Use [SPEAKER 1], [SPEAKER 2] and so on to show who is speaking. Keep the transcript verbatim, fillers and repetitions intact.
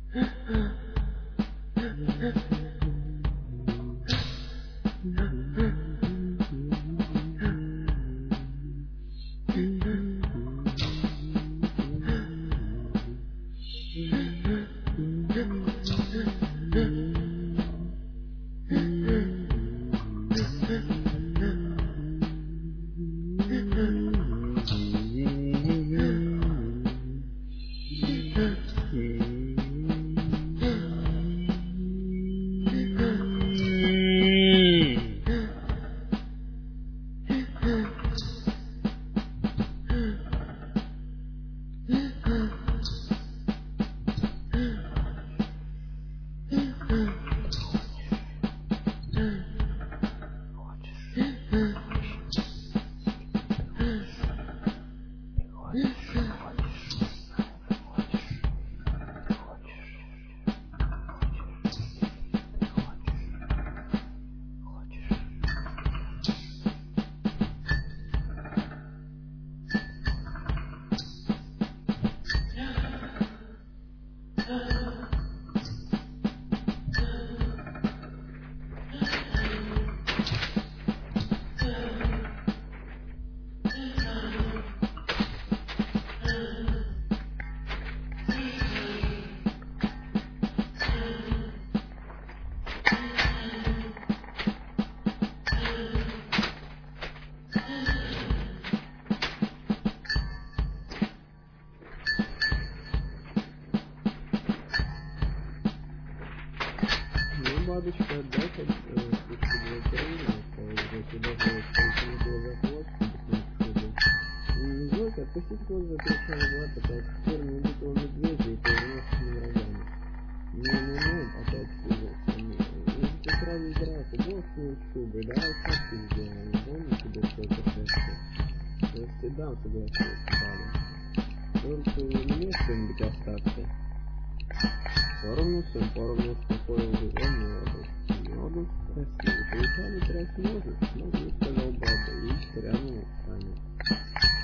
[SPEAKER 1] Бабочка отдать от Зойка, отпустить глаза, кричал Влад, опять теперь не убитого медведя и повернулся к ним рогами. Ну-ну-ну, опять связался. Если сразу драться, голос с ним шубой, давай шапки сделаем, помни себе, что это шапки. Я всегда согласился, Баба. Только мне что-нибудь остаться. Поровну сын, поровну успокоил его Мёду. Мёду спросил, получали тряс можешь? Могу, сказал Баба, и прямо устами.